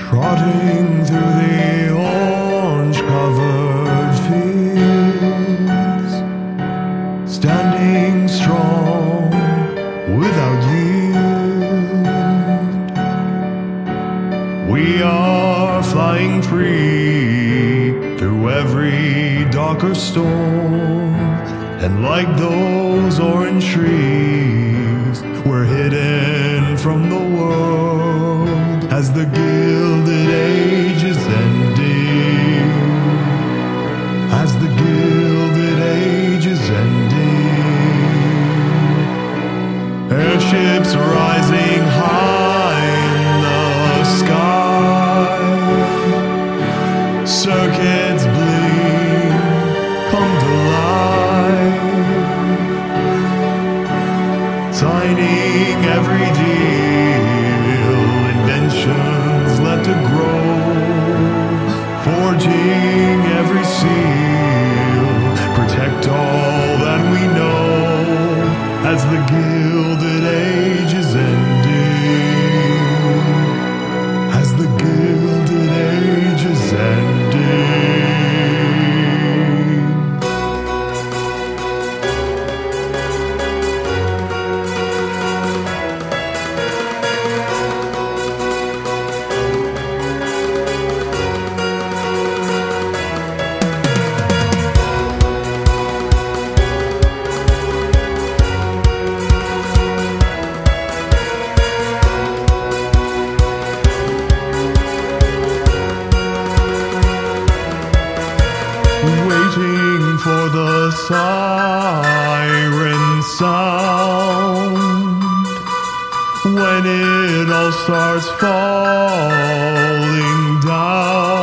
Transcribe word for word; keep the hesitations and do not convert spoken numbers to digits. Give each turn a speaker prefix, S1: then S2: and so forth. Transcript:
S1: Trotting through the orange-covered fields, standing strong without yield. We are flying free through every darker storm, and like those orange trees, we're hidden from the world as the Gilded Age is ending. As the Gilded Age is ending. Airships rising high in the sky, circuits bling, come to life, signing every deal, inventions left to grow, forging every seal, protect all that we know, as the Gilded Age is ending, as the Gilded Age is ending. Waiting for the siren sound, when it all starts falling down.